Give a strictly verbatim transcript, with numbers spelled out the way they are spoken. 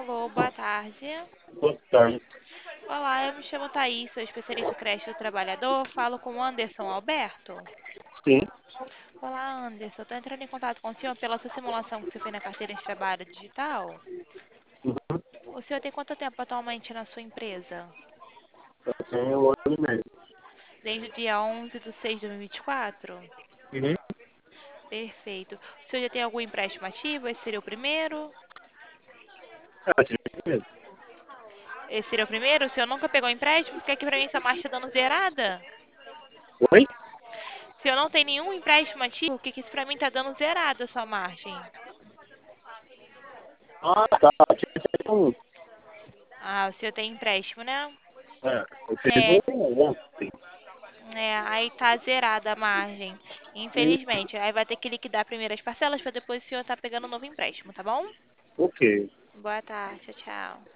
Alô, boa tarde. Boa tarde. Olá, eu me chamo Thaís, sou especialista em creche do trabalhador. Falo com o Anderson Alberto. Sim. Olá, Anderson. Estou entrando em contato com o senhor pela sua simulação que você fez na carteira de trabalho digital. Uhum. O senhor tem quanto tempo atualmente na sua empresa? Eu tenho um ano e meio. Desde o dia onze de seis de dois mil e vinte e quatro? Uhum. Perfeito. O senhor já tem algum empréstimo ativo? Esse seria o primeiro? Ah, tive mesmo. Esse seria o primeiro? O senhor nunca pegou empréstimo? Porque aqui pra mim essa marcha tá dando zerada. Oi? O senhor não tem nenhum empréstimo ativo? O que que isso pra mim tá dando zerada a sua margem? Ah, tá. Tive um. Ah, o senhor tem empréstimo, né? É, eu fiz É, um ontem. é, aí tá zerada a margem. E, Infelizmente. Aí vai ter que liquidar primeiro as parcelas para depois o senhor tá pegando um novo empréstimo, tá bom? ok. Boa tarde, tchau, tchau.